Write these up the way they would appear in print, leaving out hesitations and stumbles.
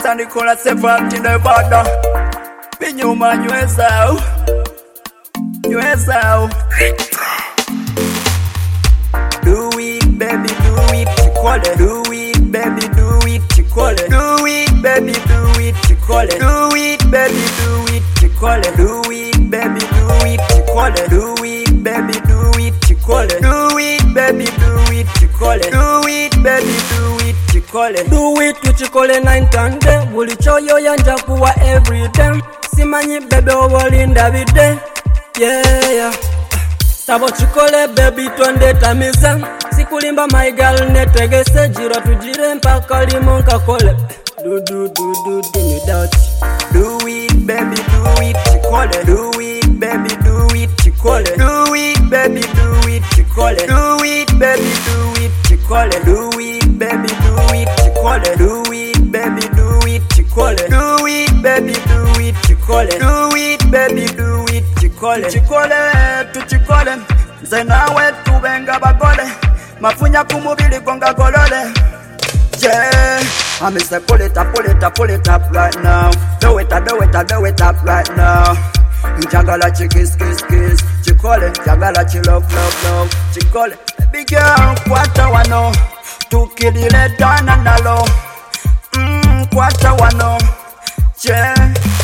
Sani kola sefati na bada Pinyuma nywezao Nywezao Do it baby do it chikole Do it baby do it chikole Do it baby do it chikole Do it baby do it chikole Do it baby do it chikole Do it baby do it chikole Do it baby do it chikole Do it baby do it chikole Do it chikole 9 and day Buli choyo yanja kuwa every day Simanyi bebe owalinda bide Yeah Sabo chikole baby twende tamize Sikulimba my girl netegese Jiro tujire mpaka limonka kole Do me that Do it baby do it chikole Do it baby do it chikole Do it baby do it chikole Do it baby do it chikole Do it baby do it chikole Do it baby do it chikole Do it baby do it chikole Do it baby do it chikole Chikole tu chikole Zenawe tubenga bagole Mafunya kumubili gonga golole Yeah, I'm Mr. Pull it up right now. Do it up right now. Jagala chikis kiss Chikole, jagala chilove Chikole, baby girl, kwata wano Tukidile dana nalo Kwata wano Yeah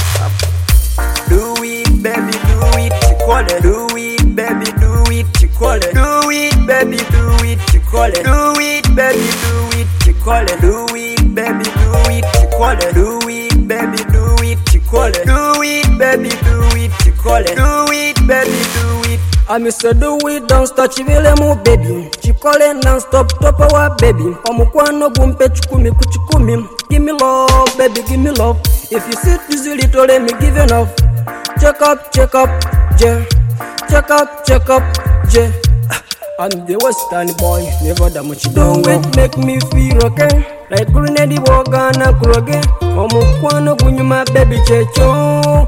Do it baby do it Chikole Do it baby do it Chikole Do it baby do it Chikole Do it baby do it Chikole Do it baby do it Chikole Do it baby do it Chikole Do it baby do it Chikole Do it baby do it I say do it don't stop chivile mu baby Chikole non stop top our baby Omukwano gumpe chukumi kuchukumi Give me love baby give me love If you sit easy little let me give enough Check up yeah Check up yeah I'm the western boy, never that much don't wait, make me feel okay Like grenade wogana kuroge Omukwano gunyuma baby checho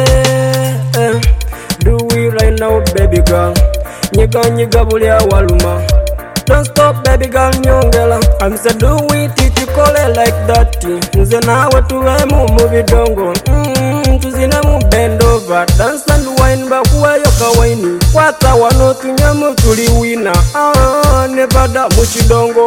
Do it right now baby girl Nyiga bulia waluma Don't stop baby girl nyongela I'm say do it chikole like that Nze nawe tuwemu mubidongo Tuzina mu bend over Dance and wine bakuwa yoka waini Kwata wano tunyamu tuli wina Never that muchidongo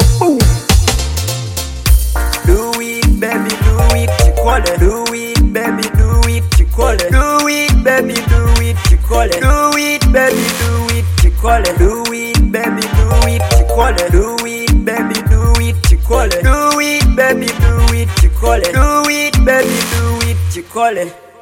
Do it baby do it chikole Do it baby do it chikole Do it baby do it chikole Do it baby do it chikole Do it baby do it chikole Do it baby do it chikole Do it baby do it chikole Do it baby do it chikole